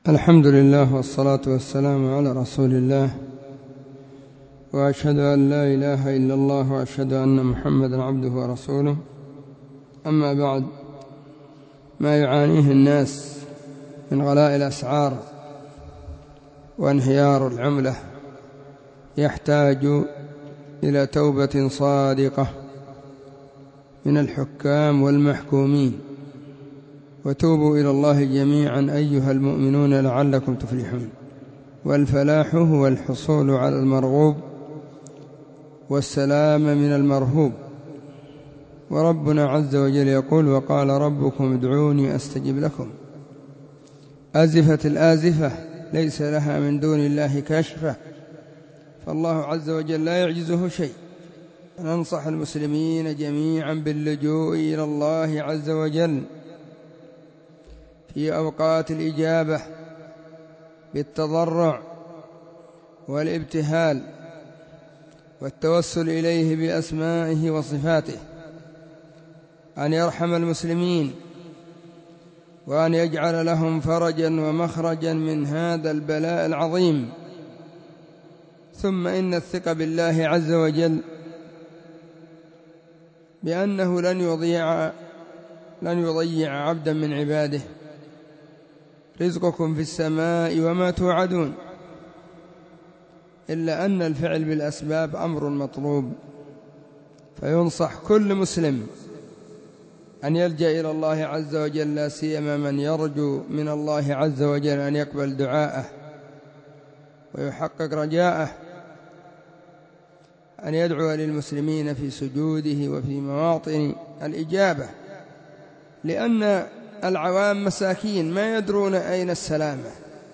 الحمد لله والصلاة والسلام على رسول الله، وأشهد أن لا إله إلا الله وأشهد أن محمدا عبده ورسوله. أما بعد، ما يعانيه الناس من غلاء الأسعار وانهيار العملة يحتاج إلى توبة صادقة من الحكام والمحكومين، وتوبوا إلى الله جميعا أيها المؤمنون لعلكم تفلحون. والفلاح هو الحصول على المرغوب والسلام من المرهوب. وربنا عز وجل يقول: وقال ربكم ادعوني أستجب لكم. أزفت الآزفة ليس لها من دون الله كاشفة، فالله عز وجل لا يعجزه شيء. ننصح المسلمين جميعا باللجوء إلى الله عز وجل في أوقات الإجابة بالتضرع والابتهال والتوسل إليه بأسمائه وصفاته، أن يرحم المسلمين وأن يجعل لهم فرجا ومخرجا من هذا البلاء العظيم. ثم إن الثقة بالله عز وجل بأنه لن يضيع عبدا من عباده. رزقكم في السماء وما توعدون، إلا أن الفعل بالأسباب أمر مطلوب. فينصح كل مسلم أن يلجأ إلى الله عز وجل، لا سيما من يرجو من الله عز وجل أن يقبل دعاءه ويحقق رجاءه، أن يدعو للمسلمين في سجوده وفي مواطن الإجابة، لأن العوام مساكين ما يدرون أين السلامة،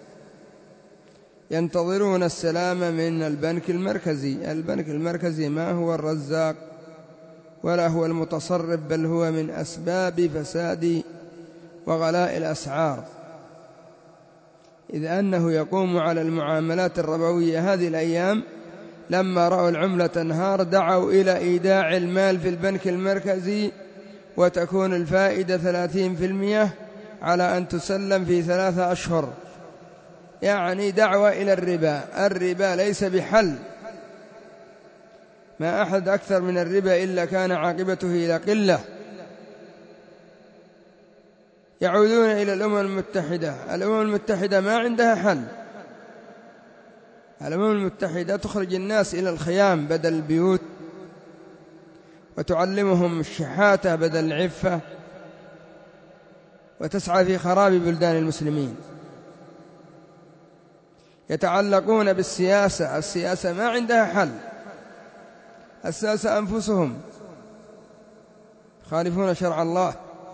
ينتظرون السلامة من البنك المركزي. البنك المركزي ما هو الرزاق ولا هو المتصرف، بل هو من أسباب فساد وغلاء الأسعار، إذ أنه يقوم على المعاملات الربوية. هذه الأيام لما رأوا العملة تنهار دعوا إلى إيداع المال في البنك المركزي، وتكون الفائدة 30% على أن تسلم في 3 أشهر، يعني دعوة إلى الربا. الربا ليس بحل، ما أحد أكثر من الربا إلا كان عاقبته إلى قلة. يعودون إلى الأمم المتحدة. الأمم المتحدة ما عندها حل. الأمم المتحدة تخرج الناس إلى الخيام بدل البيوت، وتعلمهم الشحاتة بدل العفة، وتسعى في خراب بلدان المسلمين. يتعلقون بالسياسة. السياسة ما عندها حل. الساسة أنفسهم خالفون شرع الله.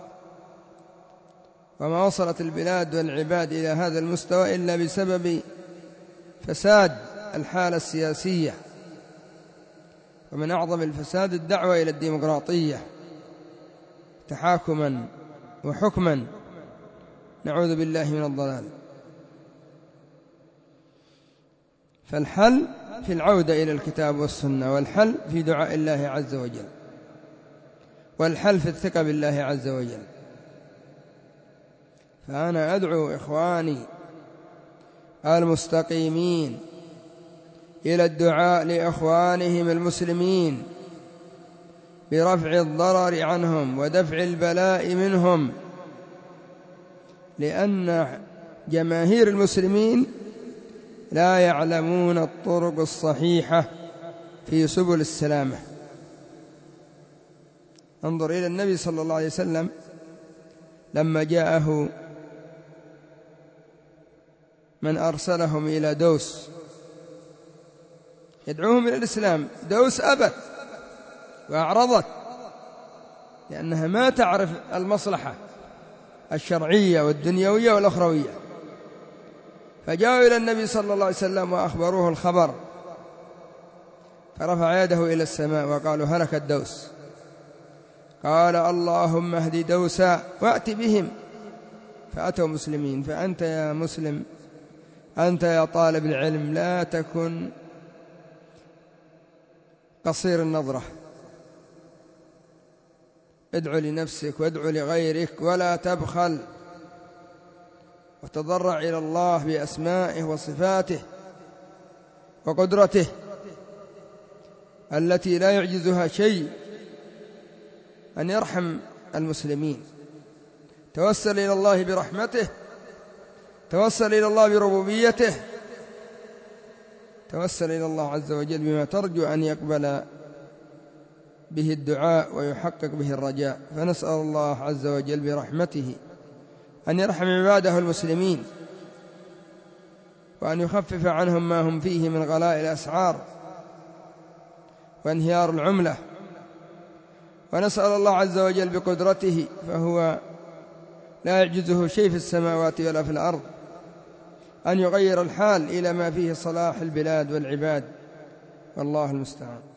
وما وصلت البلاد والعباد إلى هذا المستوى إلا بسبب فساد الحالة السياسية. ومن أعظم الفساد الدعوة إلى الديمقراطية تحاكما وحكما، نعوذ بالله من الضلال. فالحل في العودة إلى الكتاب والسنة، والحل في دعاء الله عز وجل، والحل في الثقة بالله عز وجل. فأنا أدعو إخواني المستقيمين إلى الدعاء لإخوانهم المسلمين برفع الضرر عنهم ودفع البلاء منهم، لأن جماهير المسلمين لا يعلمون الطرق الصحيحة في سبل السلامة. انظر إلى النبي صلى الله عليه وسلم لما جاءه من أرسلهم إلى دوس يدعوهم إلى الإسلام. دوس أبت وأعرضت، لأنها ما تعرف المصلحة الشرعية والدنيوية والأخروية. فجاءوا إلى النبي صلى الله عليه وسلم وأخبروه الخبر، فرفع يده إلى السماء وقالوا: هلك الدوس. قال: اللهم اهد دوسا وأت بهم. فأتوا مسلمين. فأنت يا مسلم، أنت يا طالب العلم، لا تكن قصير النظرة. ادعو لنفسك وادعو لغيرك، ولا تبخل، وتضرع إلى الله بأسمائه وصفاته وقدرته التي لا يعجزها شيء أن يرحم المسلمين. توسل إلى الله برحمته، توسل إلى الله بربوبيته، توسل إلى الله عز وجل بما ترجو أن يقبل به الدعاء ويحقق به الرجاء. فنسأل الله عز وجل برحمته أن يرحم عباده المسلمين، وأن يخفف عنهم ما هم فيه من غلاء الأسعار وانهيار العملة. ونسأل الله عز وجل بقدرته، فهو لا يعجزه شيء في السماوات ولا في الأرض، أن يغير الحال إلى ما فيه صلاح البلاد والعباد، والله المستعان.